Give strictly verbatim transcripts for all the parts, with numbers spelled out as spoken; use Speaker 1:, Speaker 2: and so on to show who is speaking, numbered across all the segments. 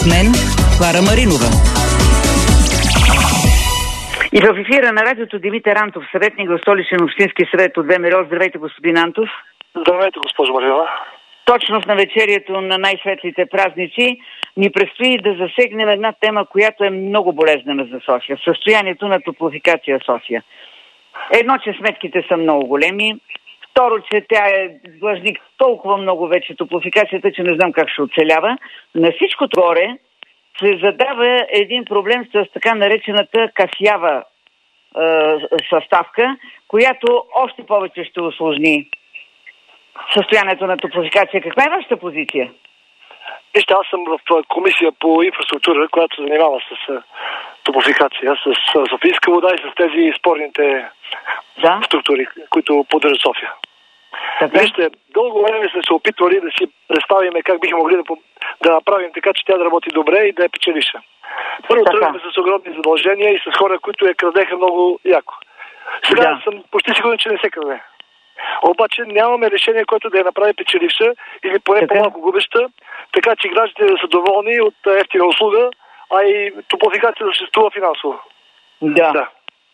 Speaker 1: С мен Клара Маринова. И в ефира на радиото Димитър Антов, съветник в Столичен общински съвет от ВМРО. Здравейте, господин Антов.
Speaker 2: Здравейте, госпожо Маринова.
Speaker 1: Точно в навечерието на най-светлите празници ни предстои да засегнем една тема, която е много болезнена за София. Състоянието на топлофикация София. Едно, че сметките са много големи. Второ, че тя е длъжник толкова много вече топлофикацията, че не знам как ще оцелява. На всичкото горе се задава един проблем с така наречената кафява е, съставка, която още повече ще усложни състоянието на топлофикация. Каква е вашата позиция?
Speaker 2: Вижте, аз съм в комисия по инфраструктура, която се занимава с топлофикация, с Софийска вода и с тези спорните да? структури, които поддържат София. Така? Вижте, дълго време сме се опитвали да си представим как бихме могли да, да направим така, че тя да работи добре и да е печелиша. Първо тръгваме с огромни задължения и с хора, които я крадеха много яко. Сега да. съм почти сигурен, че не се краде. Обаче нямаме решение, което да я направи печеливша или поне така? по-малко губеща, така че гражданите да са доволни от ефтина услуга, а и топлофикация да съществува финансово.
Speaker 1: Да. да.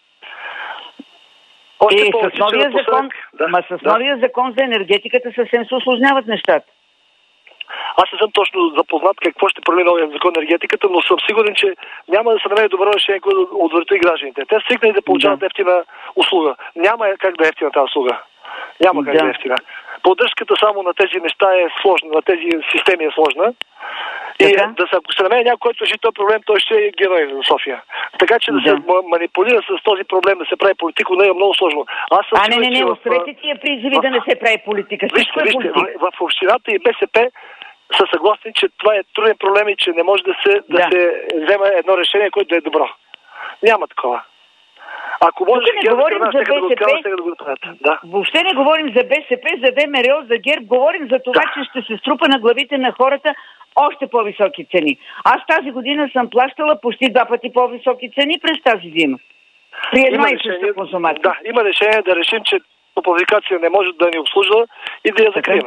Speaker 2: Още
Speaker 1: и с новия закон, да, ма с да. новия закон за енергетиката съвсем се усложняват нещата.
Speaker 2: Аз не съм точно запознат какво ще промени новия закон за енергетиката, но съм сигурен, че няма да се намери добро решение, което да удовлетвори гражданите. Те свикнали да получават да. ефтина услуга. Няма как да е ефтина тази услуга. Няма как да, да е ефтина. Поддръжката само на тези неща е сложна, на тези системи е сложна. И така? да се, ако се намери някой, който реши този проблем, той ще е герой за София. Така че да, да се манипулира с този проблем, да се прави политика, не е много сложно. Аз съм
Speaker 1: а, не, не, не, оставете тия призиви да не се прави политика.
Speaker 2: Вижте, е вижте, в, в общината и БСП са съгласни, че това е труден проблем и че не може да се, да. Да се взема едно решение, което да е добро. Няма такова. Ако може
Speaker 1: да говорим за БСП,
Speaker 2: да го направят. Да.
Speaker 1: Въобще не говорим за БСП, за ВМРО, за ГЕРБ, говорим за това, да. че ще се струпа на главите на хората още по-високи цени. Аз тази година съм плащала почти два пъти по-високи цени през тази зима. При една и съща консумация.
Speaker 2: Да, има решение да решим, че топлофикация не може да ни обслужва и да я закрием.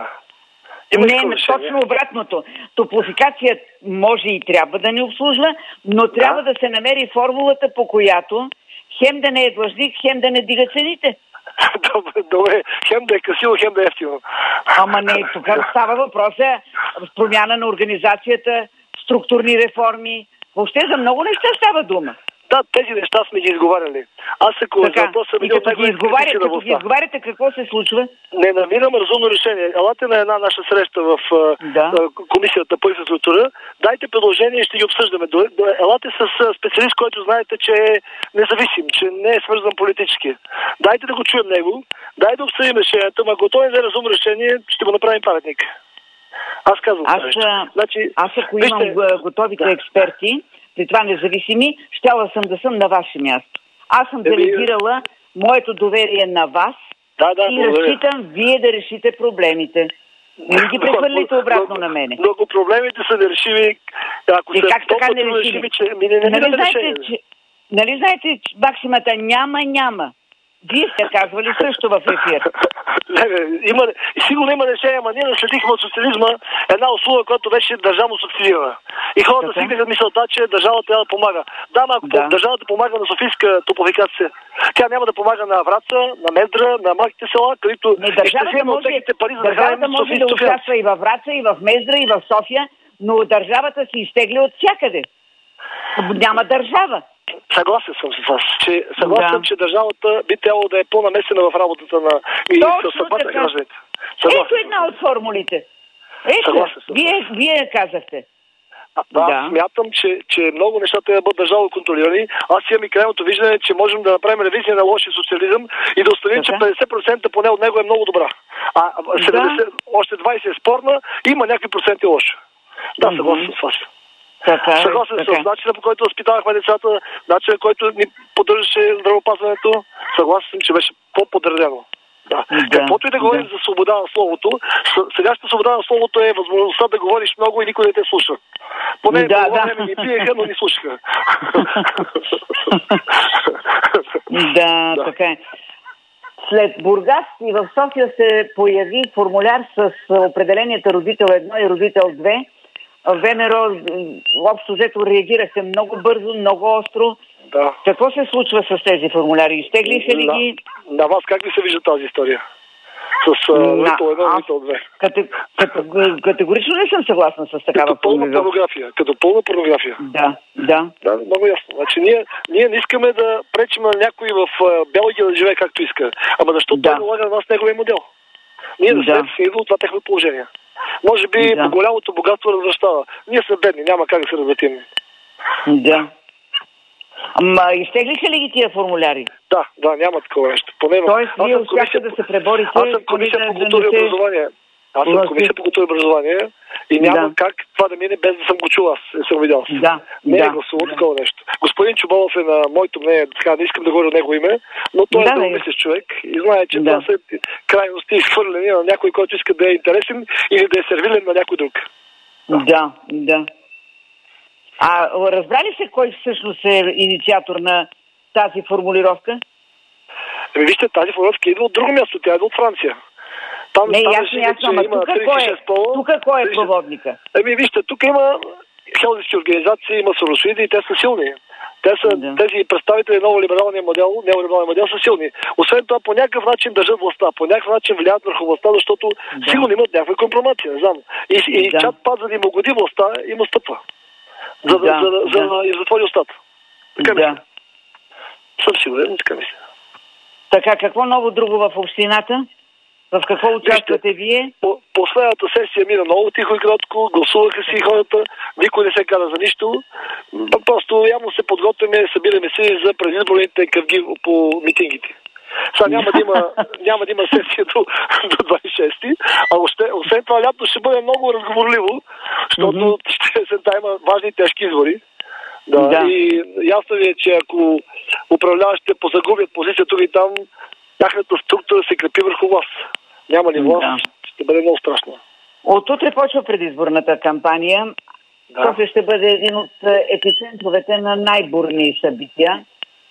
Speaker 1: Не, не, точно обратното. Топлофикация може и трябва да ни обслужва, но трябва да, да се намери формулата, по която хем да не е длъжник, хем да не дига цените.
Speaker 2: Добре, добре. Хем да е красиво, хем да е ефтино.
Speaker 1: Ама не, тук става въпроса с промяна на организацията, структурни реформи. Въобще за много неща става дума.
Speaker 2: Да, тези неща сме ги изговаряли. Аз ако въпроса
Speaker 1: и като ги изговаряте, като ги изговаряте, какво се случва?
Speaker 2: Не намирам разумно решение. Елате на една наша среща в да. комисията по инфраструктура, дайте предложение и ще ги обсъждаме. Елате с специалист, който знаете, че е независим, че не е свързан политически. Дайте да го чуем него, дайте да обсъдим решението, но ако той не е разумно решение, ще го направим паметник. Аз казвам
Speaker 1: аз,
Speaker 2: това. Значи,
Speaker 1: аз ако вижте, имам готовите да. експерти, при това независими, щяла съм да съм на ваше място. Аз съм делегирала моето доверие на вас
Speaker 2: да, да,
Speaker 1: и разчитам вие да решите проблемите. Не ги прехвърлите обратно на мене.
Speaker 2: Много проблемите са нерешими. Ако
Speaker 1: и
Speaker 2: са
Speaker 1: как така нерешими?
Speaker 2: решими, че ми не, не,
Speaker 1: нали,
Speaker 2: не
Speaker 1: знаете, че, нали знаете, че максимата няма, няма. Вие сте казвали също в ефир.
Speaker 2: Не, не, има, сигурно има решение, ама ние наследихме от социализма една услуга, която беше държавно субсидирана. И хората стигнаха мисълта, че държавата трябва да помага. Да, но ако да. държавата помага на Софийска топлофикация, тя няма да помага на Враца, на Мездра, на малките села, където
Speaker 1: не, държавата може, пари, за държавата да може да участва и във Враца, и в Мездра, и в София, но държавата си изтегли от всякъде. Няма държава.
Speaker 2: Съгласен съм с вас, че съгласен съм, да. че държавата би трябвало да е по-намесена в работата на и съдбата на гражданите.
Speaker 1: Ето една от формулите. Ето, вие, вие казахте.
Speaker 2: А, да, да, смятам, че, че много неща трябва да бъдат държавно контролирани. Аз имам и крайното виждане, че можем да направим ревизия на лошия социализъм и да установим, че петдесет процента поне от него е много добра. А седемдесет, да. още двайсет е спорна и има някакви проценти лошо. Да, съгласен с вас.
Speaker 1: Така,
Speaker 2: Съгласен
Speaker 1: така.
Speaker 2: с начина, по който възпитавахме децата, начина, който ни поддържаше здравеопазването. Съгласен съм, че беше по-подредено. Да. Да. Каквото и да говорим да. за свобода на словото, сегашната свобода на словото е възможността да говориш много и никой не те слуша. Поне
Speaker 1: да,
Speaker 2: по това
Speaker 1: да.
Speaker 2: време ни пиеха, но ни слушаха.
Speaker 1: да, да, така е. След Бургас и в София се появи формуляр с определенията родител едно и родител две, ВМРО, общо взето реагирахте много бързо, много остро.
Speaker 2: Да.
Speaker 1: Какво се случва с тези формуляри? Изтеглиха ли ги?
Speaker 2: На, на вас как ви се вижда тази история? С Рител едно, Рител две.
Speaker 1: Категорично не съм съгласна с такава
Speaker 2: като пълна порнография. Като пълна порнография.
Speaker 1: Да, да.
Speaker 2: Да, много ясно. Значи ние, ние не искаме да пречим на някой в Белгия да живее както иска. Ама защото да. Той налага на нас неговия модел. Ние да, да след си идва от това техно положение. Може би да. По голямото богатство развръщава. Ние сме бедни, няма как да се развратим.
Speaker 1: Да. Ама изтеглиха ли ги тия формуляри?
Speaker 2: Да, да, няма такова нещо. Поне
Speaker 1: Тоест, вие успяхте да се преборите...
Speaker 2: Аз съм комисия по култура и образование. Аз съм комисия по култура и образование и няма да. Как това да мине без да съм го чул аз. Не съм видял.
Speaker 1: Да.
Speaker 2: Не
Speaker 1: да.
Speaker 2: е гласувал да. Такова нещо. Господин Чубалов е на моето мнение, така не искам да говоря от него име, но той да, е дълмислещ човек и знае, че да. Това са крайности изхвърлени на някой, който иска да е интересен или да е сервилен на някой друг.
Speaker 1: Да, да. да. А разбрали се кой всъщност е инициатор на тази формулировка?
Speaker 2: Ами вижте, тази формулировка идва от друго място, тя идва от Франция. Там,
Speaker 1: не,
Speaker 2: там
Speaker 1: ясно, ясно, ама тук кой е? Тук кой е проводника?
Speaker 2: Ами вижте, тук има хелзински организации, има соросоиди и те са силни. Те са, да. Тези представители на новолибералния модел, неолибералния модел са силни. Освен това, по някакъв начин държат властта, по някакъв начин влияят върху властта, защото да. Сигурно имат някаква компромация, не знам. И, и да. Чат пат, за да им угоди властта, има стъпва. За да, да, за, да, да. За да затвори устата. Така
Speaker 1: да.
Speaker 2: Мисля. Съм сигурен, така мисля.
Speaker 1: Така, какво ново друго в общината? В какво участвате вие?
Speaker 2: По, последната сесия мина много тихо и кротко, гласуваха си хората, никой не се кара за нищо. Просто явно се подготвяме, събираме се за предизборните кръги по митингите. Сега няма да има, няма да има сесия до, до двадесет и шести, а още, освен това лято ще бъде много разговорливо, защото mm-hmm. ще се има важни тежки избори. Да, да. И ясно ви е, че ако управляващите позагубят позицията ви там, тяхната структура се крепи върху вас. Няма ли власт, да. Ще бъде много страшно.
Speaker 1: От утре почва предизборната кампания. Да. София ще бъде един от епицентровете на най-бурни събития,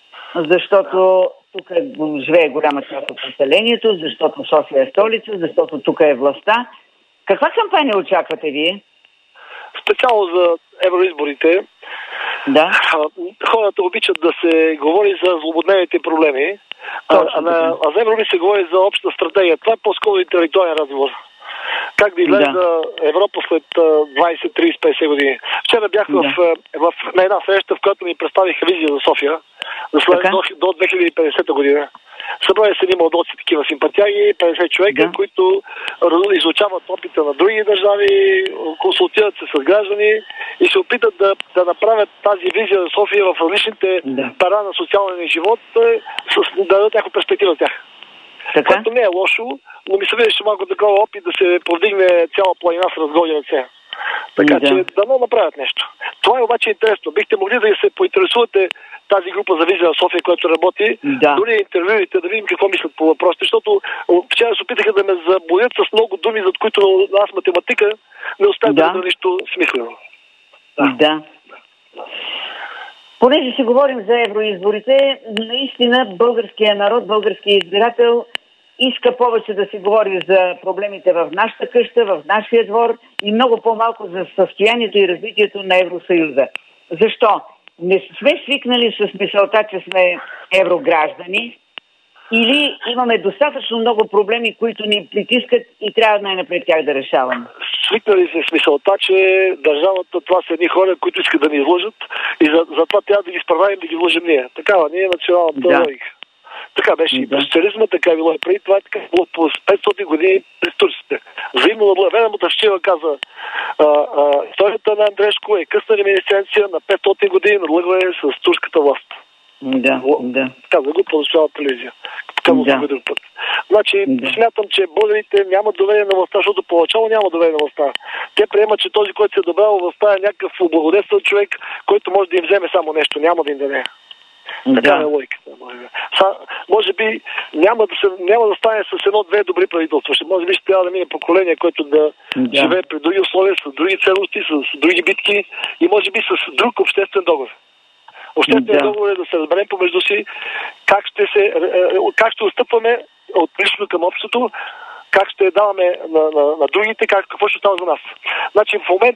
Speaker 1: защото тук живее голяма част от населението, защото София е столица, защото тук е властта. Каква кампания очаквате вие?
Speaker 2: Специално за евроизборите.
Speaker 1: Да.
Speaker 2: Хората обичат да се говори за злободневните проблеми, а, а, на, а за Европа се говори за обща стратегия. Това е по-скоро интелектуален разговор. Как да изглежда да. Европа след двадесет, тридесет, петдесет години. Вчера бях да. в, в, на една среща, в която ми представиха визия за София за след, до, до две хиляди и петдесета година. Събрали се ни молдовци, такива симпатияги, петдесет човека, да. Които изучават опита на други държави, консултират се с граждани и се опитат да, да направят тази визия за София в различните да. Пера на социалния живот, с, да дадат някаква перспектива за тях. Така? Което не е лошо, но ми се видеше малко такова опит да се повдигне цяла планина с разгони ръце. Така да. Че дано направят нещо. Това е обаче интересно. Бихте могли да се поинтересувате тази група за визия на София, която работи, да. Дори интервюите, да видим какво мислят по въпросите, защото вчера се опитаха да ме забоят с много думи, зад които аз математика не успях да да нищо смислено.
Speaker 1: Да. да. Понеже си говорим за евроизборите, наистина българския народ, българския избирател иска повече да си говори за проблемите в нашата къща, в нашия двор и много по-малко за състоянието и развитието на Евросъюза. Защо? Не сме свикнали с мисълта, че сме еврограждани или имаме достатъчно много проблеми, които ни притискат и трябва най-напред тях да решаваме?
Speaker 2: Свикнали се с мисълта, че държавата това са едни хора, които искат да ни излъжат и за, за това трябва да ги справим да ги излъжем ние. Такава ние е националната да. Логика. Така беше и при социализма, така е било и преди това, така било по петстотин години през турците. Взаимно надлъвена Мотавчева каза, а, а, историята на Андрешко е късна реминисценция на петстотин години надлъгване с турската власт.
Speaker 1: Да, да.
Speaker 2: Каза го по национална телевизия. Каза да. Го друг път. Значи, да. Смятам, че българите нямат доверие на властта, защото поначало няма доверие на властта. Те приемат, че този, който се е добрал властта е някакъв облагодетелстван човек, който може да им вземе само нещо, няма да им даде. Така да. Е логиката. Може би няма да, се, няма да стане с едно-две добри правителства. Може би ще трябва да мине поколение, което да, да живее при други условия, с други ценности, с други битки и може би с друг обществен договор. Обществен да. Договор е да се разберем помежду си как ще, се, как ще отстъпваме от лично към общото, как ще даваме на, на, на другите, как, какво ще става за нас. Значи в момента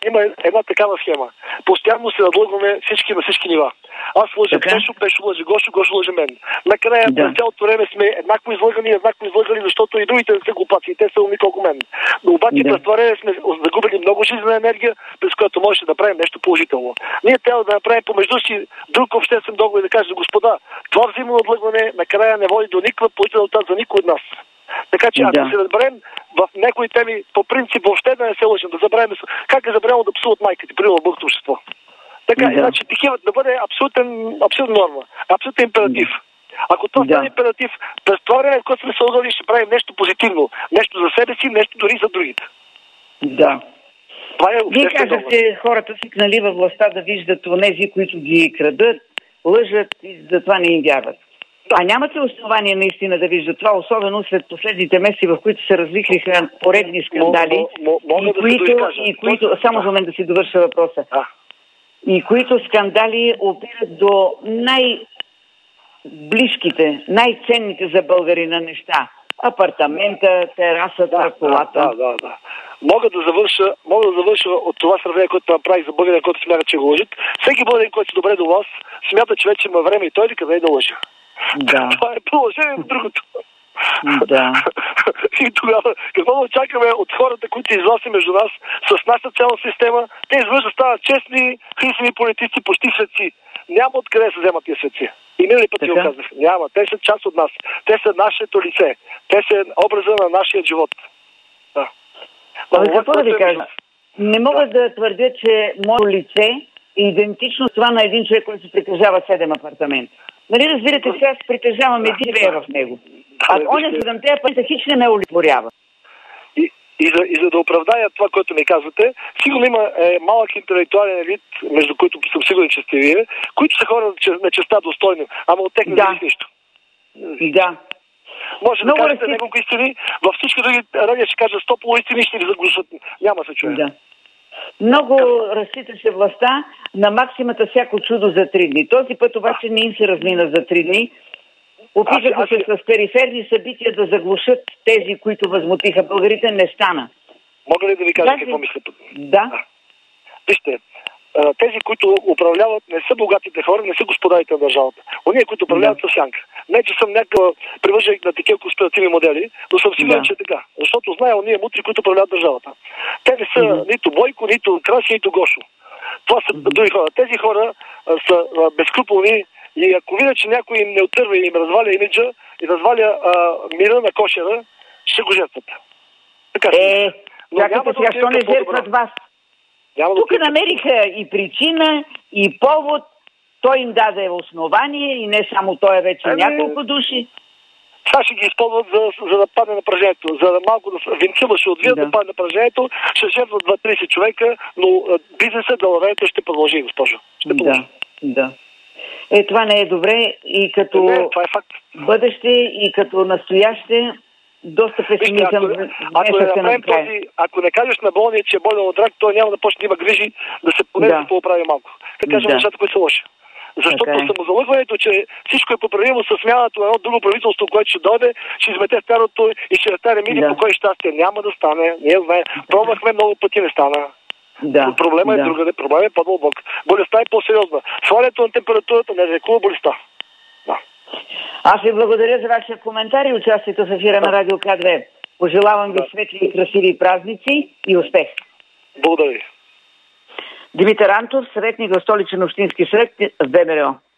Speaker 2: има една такава схема. Постоянно се надлъгваме всички на всички нива. Аз лъжа Пешо, Пешо лъжи Гошо, Гошо лъжи мен. Накрая да. През цялото време сме еднакво излъгани, еднакво излъгали, защото и другите са глупаци, и те са умни колко мен. Но обаче да. През това време сме загубили много жизнена енергия, през която можеше да направим нещо положително. Ние трябва да направим помежду си друг обществен договор и да кажем, господа, това взаимно надлъгване накрая не води до никаква положителна за никой от нас. Така че, ако да. се разберем в някои теми, по принцип въобще да не се лъжим, да забравим как е забравено да псуват майките, при в българското общество. Така, да. Иначе такива да бъде абсолютен, абсолютна норма, абсолютен императив. Ако това стане да. императив, през това време, в което сме се лъгали, ще правим нещо позитивно. Нещо за себе си, нещо дори за другите.
Speaker 1: Да. Това е Вие казахте, хората свикнали във властта да виждат онези, които ги крадат, лъжат и затова не им вярват. А нямате основание наистина да виждат това, особено след последните месеци, в които се развихриха поредни скандали, м- м- и, да които, и които, само за мен да си довърша въпроса, а. и които скандали опират до най-близките, най-ценните за българина неща. Апартамента, терасата, да, колата.
Speaker 2: Да, да, да. Мога да завърша, мога да завърша от това сравнение, което направих за българина, който смята, че го лъжат. Всеки българин, който се добре до вас, смята, че вече има време и той ли къде е да лъжа.
Speaker 1: Да.
Speaker 2: Това е положение на другото.
Speaker 1: Да.
Speaker 2: И тогава, какво да очакваме от хората, които се изласи между нас с нашата цялна система, те извънж стават честни, християни политици, почти светци. Няма откъде се вземат тия светци. И минали пъти го казах. Няма. Те са част от нас. Те са нашето лице. Те са образа на нашия живот. Да.
Speaker 1: Но какво да ви кажа? Не мога да. да твърдя, че моето лице е идентично с това на един човек, който се притежава седем апартамента. Нали разбирате, сега аз притежавам един живея в него. А оня седемте апартамента хич не ме олиторява.
Speaker 2: И, и, за, и за да оправдая това, което ми казвате, сигурно има е, малък интелектуален елит, между които съм сигурен, че сте вие, които са хора на честа достойни, ама от тях не
Speaker 1: да.
Speaker 2: зависи нищо.
Speaker 1: Да.
Speaker 2: Може Много да кажете разли... няколко истини, във всички други радио ще кажа сто полуистини, ще ви заглушат. Няма се чуе.
Speaker 1: Да. Много разчиташе властта на максимата всяко чудо за три дни. Този път обаче не им се размина за три дни. Опитаха се с периферни събития да заглушат тези, които възмутиха българите. Не стана.
Speaker 2: Мога ли да ви кажа
Speaker 1: Тази...
Speaker 2: какво мисля?
Speaker 1: Да.
Speaker 2: Вижте, тези, които управляват, не са богатите хора, не са господарите на държавата. Ония, които управляват, да. са сянка. Не, че съм някакъв привърженик на такива конспиративни модели, но съм сигурен, да. че е така. Защото зная ония мутри, които управляват държавата. Те не са mm-hmm. нито Бойко, нито Краси, нито Гошо. Това са mm-hmm. други хора. Тези хора а, са а, безскруполни и ако видят, че някой им не отърва и им разваля имиджа и разваля а, мира на кошера, ще го жертват. Така
Speaker 1: е, чакайте сега, що не жертват вас? Тук да намериха и причина, и повод. Той им даде основание и не само той, е вече е, няколко души.
Speaker 2: Сега ще ги използват за, за да падне напрежението. За да малко да винцила ще отвият да. да падне напрежението. Ще жертват двайсет човека, но бизнесът да лавето ще продължи, госпожо. Ще продължи.
Speaker 1: Да, да. Е, това не е добре и като
Speaker 2: не, това е факт.
Speaker 1: бъдеще, и като настояще. Доста песимизъм.
Speaker 2: Ако, ако, не направим този, ако не кажеш на болния, че е болен от рак, той няма да почне да има грижи да се поне да, да поправи малко. Да кажем да. нещата, които са лоши. Защото okay. самозалъгването, че всичко е поправимо със смяната на едно друго правителство, което ще дойде, ще измете старото и ще стане мили да. покой щастие. Няма да стане. Ние знаем. Пробвахме много пъти, не стана.
Speaker 1: Да.
Speaker 2: Проблема
Speaker 1: да.
Speaker 2: е другаде. Проблема е по-дълбок. Болестта е по-сериозна. Свалянето на температурата не лекува болестта. Да.
Speaker 1: Аз ви благодаря за вашия коментар и участието в ефира на Радио К две. Пожелавам ви да. светли и красиви празници и успех.
Speaker 2: Благодаря ви.
Speaker 1: Димитър Антов, съветник в Столичен общински съвет в ВМРО.